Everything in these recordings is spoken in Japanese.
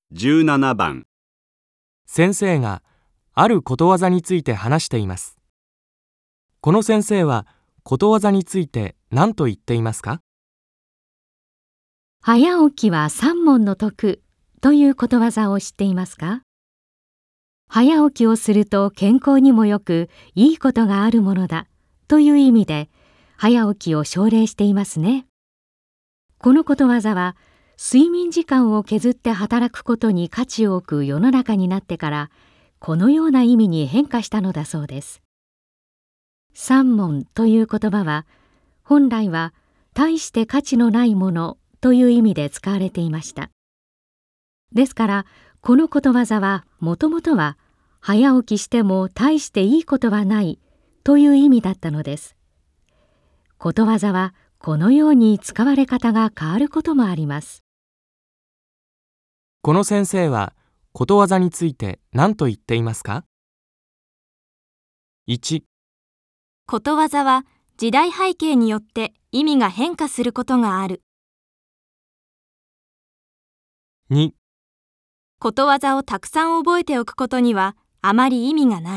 17番。 先生があることわざについて話しています。この先生はことわざについて何と言っていますか？ 早起きは三問の得ということわざを知っていますか？早起きをすると健康にもよくいいことがあるものだという意味で早起きを奨励していますね。このことわざは睡眠時間を削って働くことに価値を置く世の中になってからこのような意味に変化したのだそうです。三問という言葉は本来は大して価値のないものという意味で使われていました。ですからこのことわざはもともとは早起きしても大していいことはないという意味だったのです。ことわざはこのように使われ方が変わることもあります。 この先生はことわざについて何と言っていますか？ 1、 ことわざは時代背景によって意味が変化することがある。 2、 ことわざをたくさん覚えておくことにはあまり意味がない。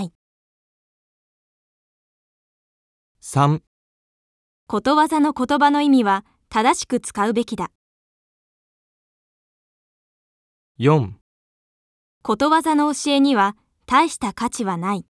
3、 ことわざの言葉の意味は正しく使うべきだ。 4、 ことわざの教えには大した価値はない。